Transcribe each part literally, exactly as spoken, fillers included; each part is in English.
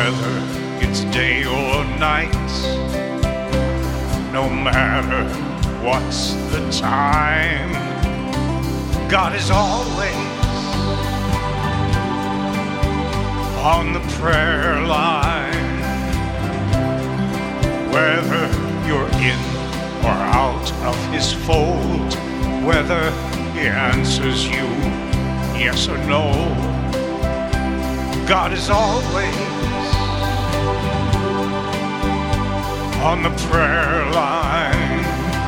whether it's day or night, no matter what's the time, God is always on the prayer line. Whether you're in or out of his fold, whether he answers you yes or no, God is always on the prayer line.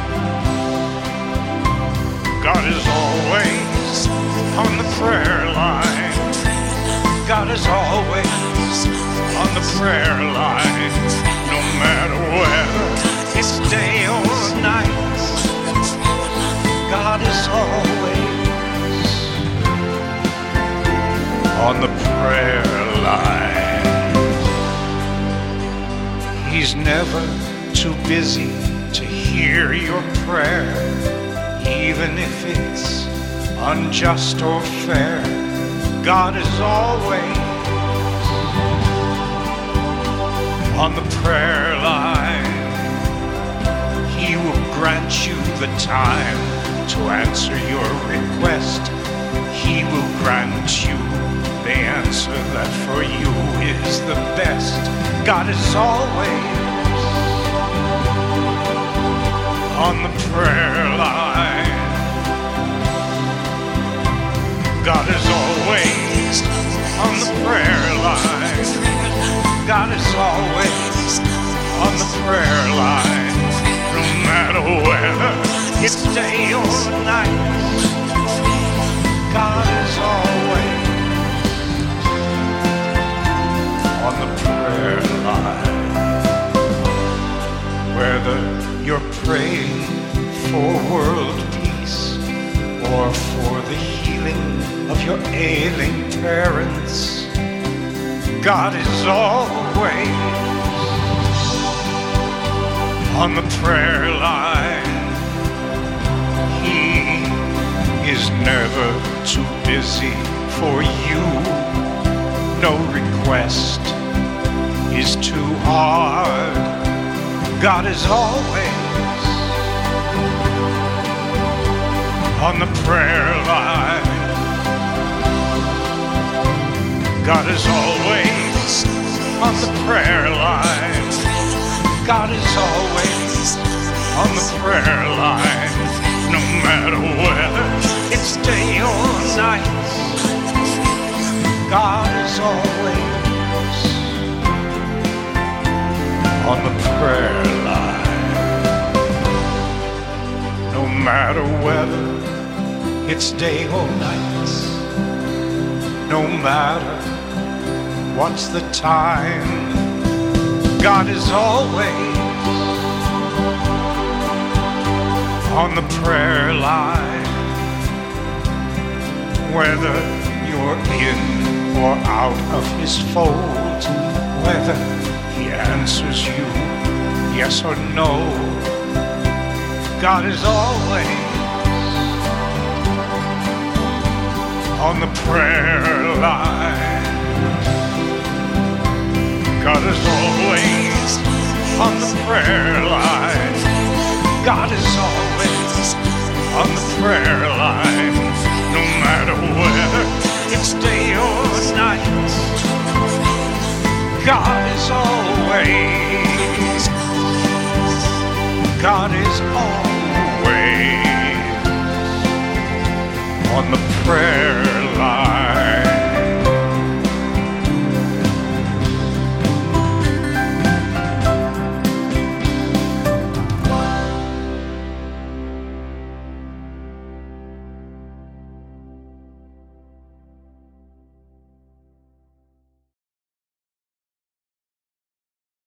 God is always on the prayer line. God is always on the prayer line. No matter whether it's day or night, God is always on the prayer line. He's never too busy to hear your prayer, even if it's unjust or fair. God is always on the prayer line. He will grant you the time to answer your request. He will grant you the answer that for you is the best. God is always on the prayer line. God is always on the prayer line. God is always on the prayer line. No matter whether it's day or night, God is always on the prayer line. Whether you're praying for world peace or for the healing of your ailing parents, God is always on the prayer line. He is never too busy for you. No request is too hard. God is always on the prayer line. God is always on the prayer line. God is always on the prayer line. No matter whether it's day or night, God is always on the prayer line. No matter whether it's day or night, no matter what's the time, God is always on the prayer line. Whether you're in or out of his fold, whether he answers you yes or no, God is always on the prayer line. God is always on the prayer line. God is always on the prayer line. No matter whether it's day or night, God is always, God is always on the prayer line.